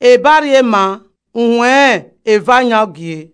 ebarie ma unwe evanya gie.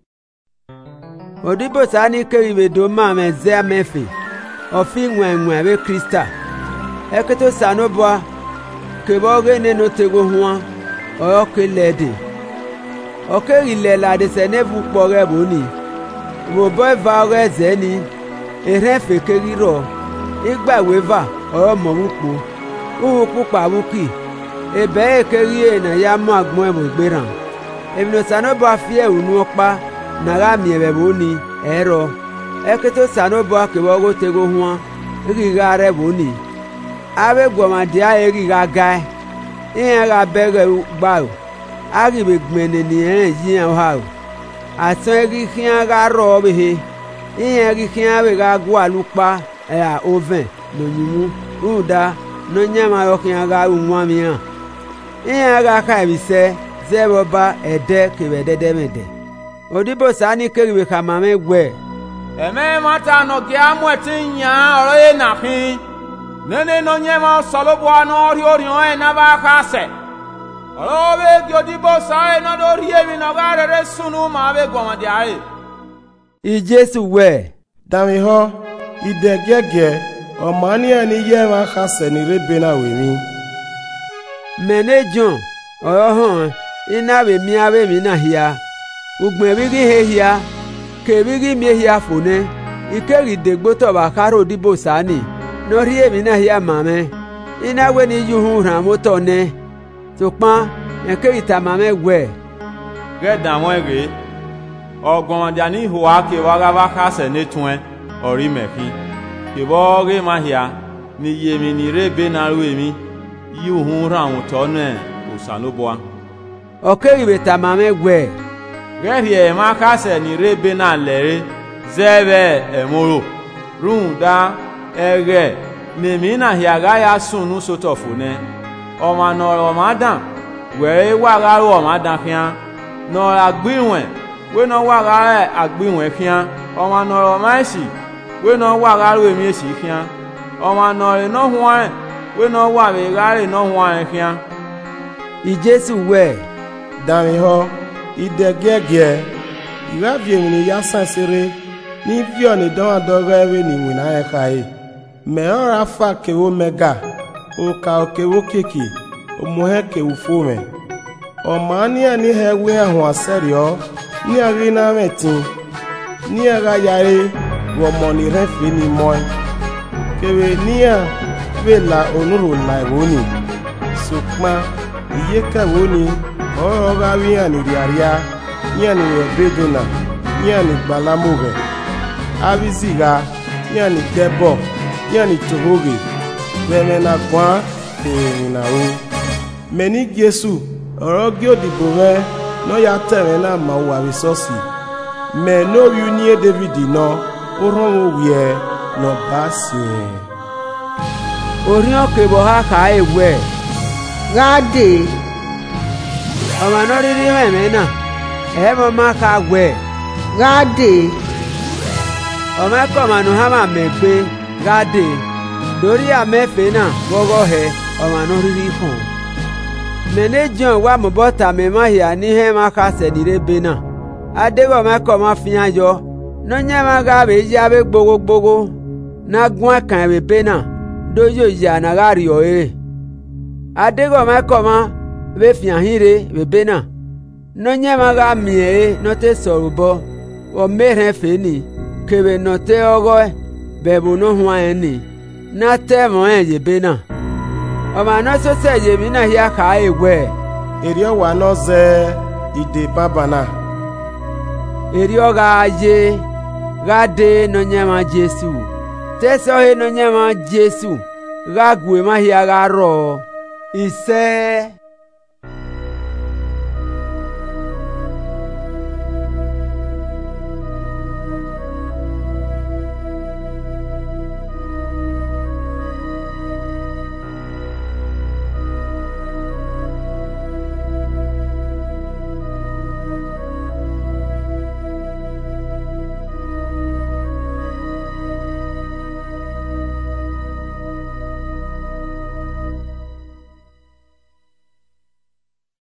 Odibo sani keribe do ma meze amefe. Ofi nwe be Krista. Eketo sanoboa keboge ne no tego huan o kelede. Okeri le la de senevu pore boni. Wo boy va re zeni. Ere fe keriro. Igba weva o mo wupo. Wo pupa wuki. Ebe ekeri na ya mo agbon e mo gberan. Ebi no sanoboa fie unu opa na ga mi ebe boni ero. Eketo sanoboa kebogo tego huan. Riga re boni. Abe gwomadia eriga gai. Iyan ga bere gba o. Ari be gbene ni yin ha o. Asan eri khian ga ro be he. Iyan eri khian be ga gwa lupa a oven no yimu. Uda no nyama yo khian ga unwa mi an. Iyan ga ka bi se zebo ba ede ke be dede mede. Odibo sani keriwe kama me gwe. Eme mata no gia mwetin ya oro ye na pin. Nene no nyema solobo no ori e na ba kase. Orobe giodibo sai no do rie mi no ga re sunu ma be gwomadia e. I Jesu we. Dami ho ide gege o mani ani ye ma kase ni rebe na we mi. Mene John oho ina be mi abe mi na hia. Ugbe bi gi he hia. Ke bi gi mi hia fone. Ikeri degbo to ba karo dibo sani. No rie mi na hia mame. Ina we ni yuhu ran moto ne. To pan enke ita mame we. Ge dan won re. Ogbon dia ni ho ake wa ga ba kase ne tun ori mefi. Ke bo ge ma hia ni ye mi ni rebe na ru emi. Yuhu ran moto ne osanoboa. Okeri beta mame we. Ge rie ma kase ni rebe na lere. Zebe emoro. Runda ege nemi na hiaga ya sunu sotofune o ma no o ma dan we wa ga ro o ma dan fian no agbinwen we no wa ga agbinwen fian o ma no o ma si we no wa ga ro emi esi fian o ma no re no huan we no wa be ga re no huan fian. I Jesu we Dami ho ide gege ira bi mi ya sansere ni fio ni don adogo ewe ni wina e kai. Me ora fa ke wo mega o ka o ke wo keki o mo he ke wo fo me o mani ani he we ho aserio ni ari na metin ni ara yare wo mo ni re fi ni mo ke we ni a we la onuru la woni sukma iye ka woni o ga wi ani riaria ni ani we bedona ni ani gbalamoge abiziga ni ani debo yani tohoge bene na kwa na o meni Jesu oro gi odibo re no ya tere na ma wa resource me no uni David no oron wo wie no basi ori oke bo ha ka ewe Gade. Oma no riri me na e mo ma ka gwe Gade. Oma ko manu ha ma megbe Gade lórí amefe na gogo he o ma no riri fun mene John wa mo bota me ma hia ni he ma ka se ni rebe na adego ma ko ma fian yo no nya ma ga be ya be gbogbo na gun kan be be na dojo ya na ga ri o e adego ma ko ma be fian hire be be na no nya ma ga mi e no te sorubo o mere fe ni kebe no te ogo bebo no huan eni na te mo ye be na o ma no so se ye mi na hia ka egwe eri o wa no ze ide babana eri o ga ye ga de no nyama Jesu te so he no nyama Jesu ga gwe ma hia ga ro ise